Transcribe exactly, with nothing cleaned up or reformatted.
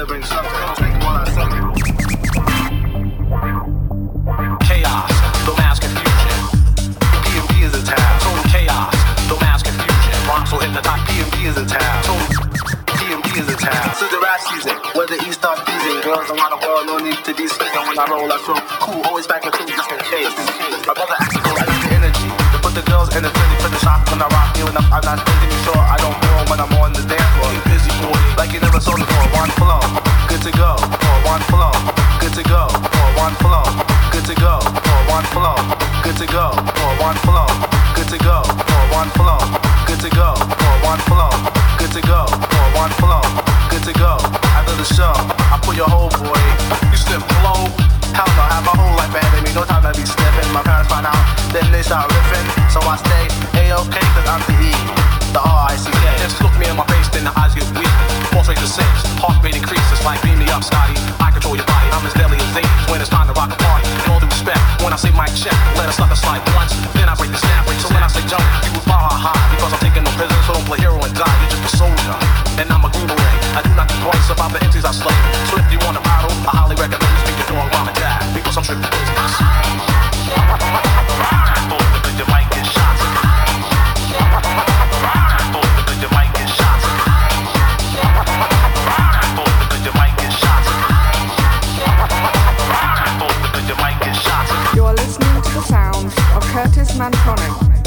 bring substance. Drink while I sing. Chaos, no mass confusion. P M D is a town. Total chaos, no mass confusion. Rocks will hit the top. P M D is a town. Total P M D is a town. This is the rap season, where the East starts teasing. Girls around the world, no need to be sleeping. When I roll, I feel cool, always back in two, just in case. My brother acts to go right into energy. To put the girls in the frenzy for the shock when I rock you. And I'm, I'm not thinking you sure I don't know when I'm on the dance floor. You busy boy, like you never sold it for one flow. Good to go, for one flow. Good to go, for one flow. Good to go, for one flow. Good to go, for one flow. Good to go, for one flow. Good to go, for one flow. Good to go, for one flow. Good to go. After the show, I put your whole boy. You slip low. Hell no, I have my whole life ahead of me. No time to be sniffing. My parents find out, then they start riffing. So I stay A-OK, cause I'm the E, the R I C K. Just look me in my face, then the eyes get weak. Pulse rate to six, heart rate increases. Like beam me up, Scotty. I control your body. I'm as deadly as Zay's when it's time to rock a party. In all due respect, when I say mic check, let us let the slide once. Then I break the snap rate. So when I say jump, you will bar high. Because I'm taking no prisoners, so don't play hero and die. You're just a soldier, and I'm a green beret. I do not think twice about the empties I slay. So if you want a battle, I highly recommend you speak your dog, mom and dad. Because I'm tripping business. Because you might get shot. Because you might get shot. Because you might get shot. Because you might get shot. You are listening to the sounds of Curtis Mantronic.